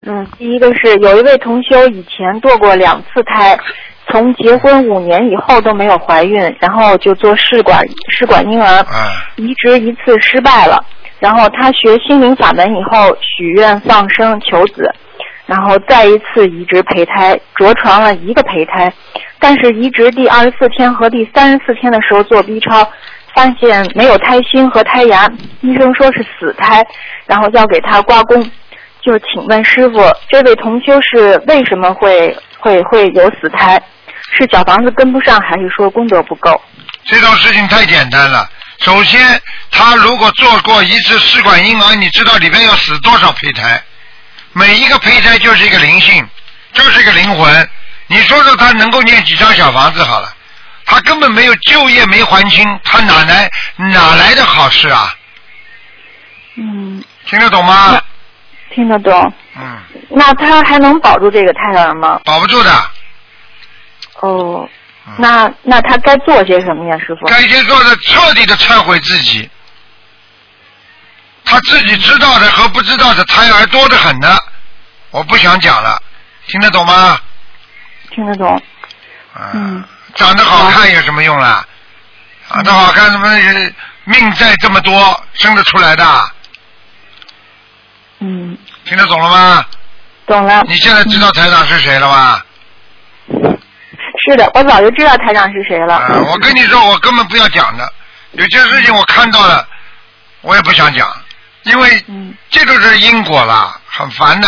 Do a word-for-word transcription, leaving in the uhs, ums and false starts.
嗯，第一个是有一位同修以前堕过两次胎，从结婚五年以后都没有怀孕，然后就做试管试管婴儿，移植一次失败了，然后他学心灵法门以后许愿放生求子，然后再一次移植胚胎，着床了一个胚胎，但是移植第二十四天和第三十四天的时候做 B 超，发现没有胎心和胎芽，医生说是死胎，然后要给他刮宫。就请问师傅，这位同修是为什么会会会有死胎？是小房子跟不上，还是说功德不够？ 这种事情太简单了。首先，他如果做过一次试管婴儿，你知道里面要死多少胚胎？每一个胚胎就是一个灵性，就是一个灵魂。你说说他能够念几张小房子好了？他根本没有就业没还清，他哪来哪来的好事啊？ 嗯， 听得懂吗？ 听得懂。 嗯。 那他还能保住这个胎儿吗？ 保不住的。 哦，嗯、那那他该做些什么呀，师傅？ 该先做的彻底的忏悔自己。他自己知道的和不知道的胎儿多得很呢，我不想讲了，听得懂吗？ 听得懂。 嗯。长得好看有什么用啦？长得好看什么命债这么多，生得出来的。 嗯。 听得懂了吗？ 懂了。 你现在知道台长是谁了吧？ 是的，我早就知道台长是谁了。 啊、我跟你说，我根本不要讲的，有些事情我看到了，我也不想讲，因为这就是因果了，很烦的。